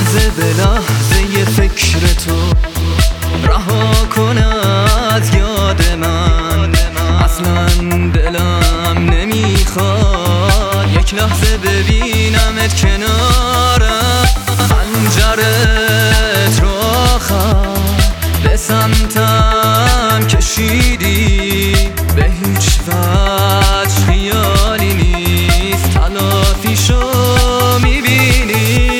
لحظه به لحظه فکر تو رها کن از یاد من. اصلا دلم نمیخواد یک لحظه ببینمت کنارم. خنجرت رو آخر به سمتم کشیدی، به هیچ وجه خیالی نیست تلافیشو میبینی.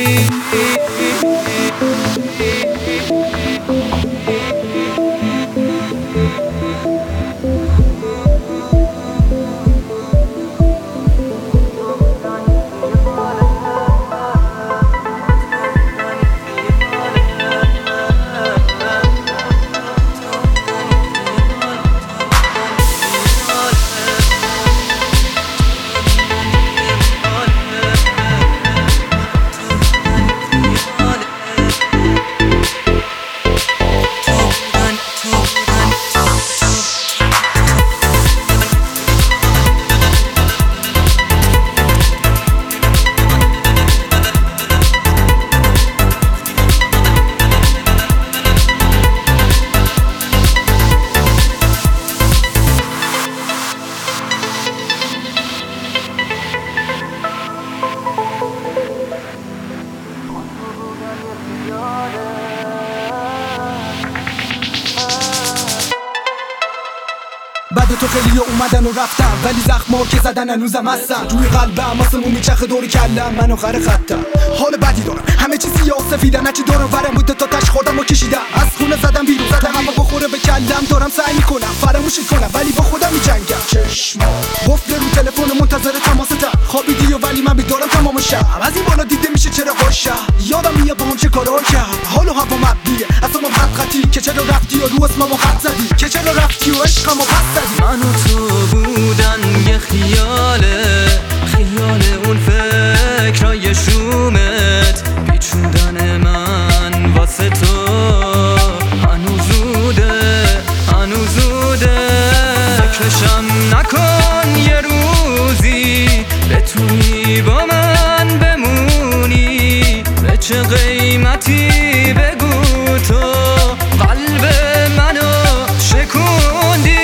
بعد تو خیلی اومدن و رفتم، ولی زخما که زدن هنوزم هستن. روی قلبم آسمون میچرخه دور کلم، من آخر خطم. حال بدی دارم، همه چی سیاه سفیدن. هرچی دورم ورم بوده تا تش خوردم و کشیدم. از خونه زدم بیرون، زدم اما بخوره به کلم. دارم سعی میکنم فراموشت کنم ولی با خودم میجنگم. چشما قفل رو تلفن منتظر تماستم. خوابیدی و ولی من بیدارم تمام شب. از این بالا دیده میشه چرا باشم. یادم میاد با هم چه کارا کرد. حال و هوا مبنیه اصلا خط خطی که چرا رفتی و رو اسممو خط زدی، که چرا رفتی و عشقمو پس زدی. من و تو بودن یه خیاله، خیال اون فکرای شومت، پیچوندن من واسه تو. هنوز زوده فکرشم نکن یه روزی بتونی با من بمونی. به چه قیمتی بگو تو قلب منو شکوندی.